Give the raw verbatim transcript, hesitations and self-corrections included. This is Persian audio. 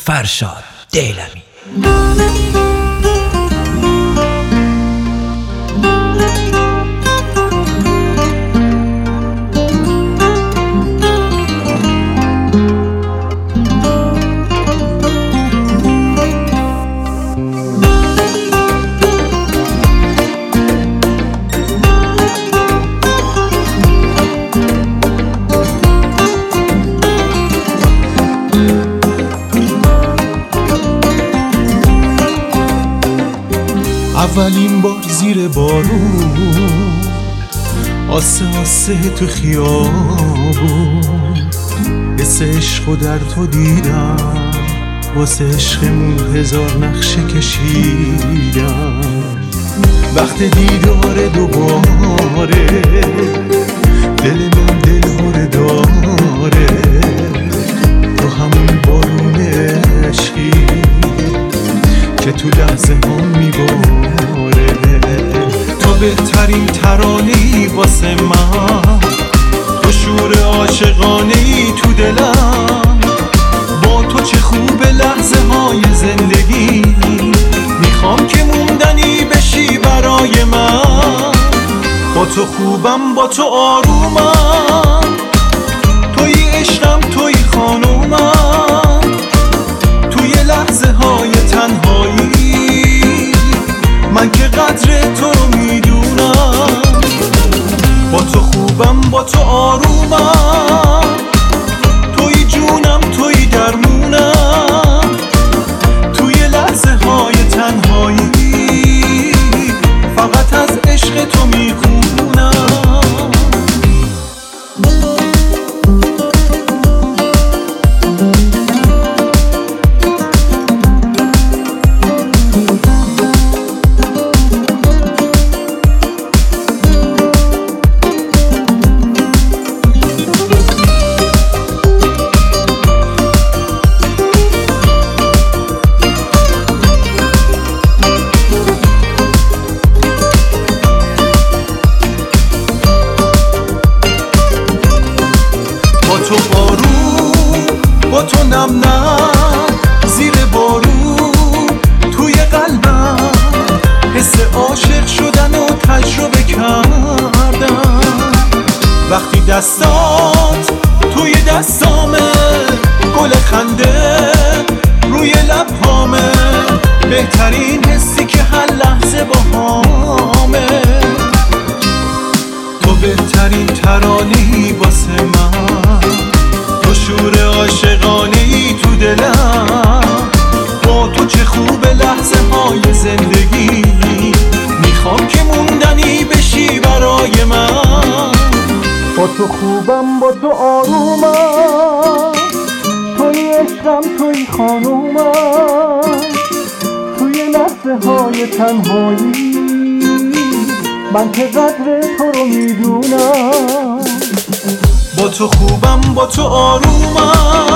فرشاد دیلمی. اولین بار زیر بارون آسه آسه تو خیابون حس عشقو در تو دیدم، واسه عشقمون هزار نقشه کشیدم. وقت دیدار دوباره دل من دلهاره داره، تو همون بارون عشقی که تو لحظه هم میباره. تو بهترین ترانه‌ای واسه من، تو شور عاشقانه‌ای تو دلم. با تو چه خوب لحظه های زندگی، میخوام که موندنی بشی برای من. با تو خوبم، با تو آرومم، توی عشقم، توی خانومم. توی لحظه های تنهایی من که قدر تو رو میدونم. با تو خوبم، با تو آرومم، توی جونم، توی درمونم. توی لحظه های تنهایی فقط از عشق تو میخونم. با تو نم نم زیر بارون، توی قلبم حس عاشق شدن و تجربه کردم. وقتی دستات توی دستامه، گل خنده روی لبهامه، بهترین حسی که هر لحظه باهامه. تو بهترین ترانه‌ای واسه من، تو شور عاشقانه‌ای تو دلم. با تو چه خوب لحظه های زندگی، میخوام که موندنی بشی برای من. با تو خوبم، با تو آرومم، توی عشقم، توی خانومم. توی لحظه های تنهایی من که قدر تو رو میدونم. با تو خوبم، با تو آرومم،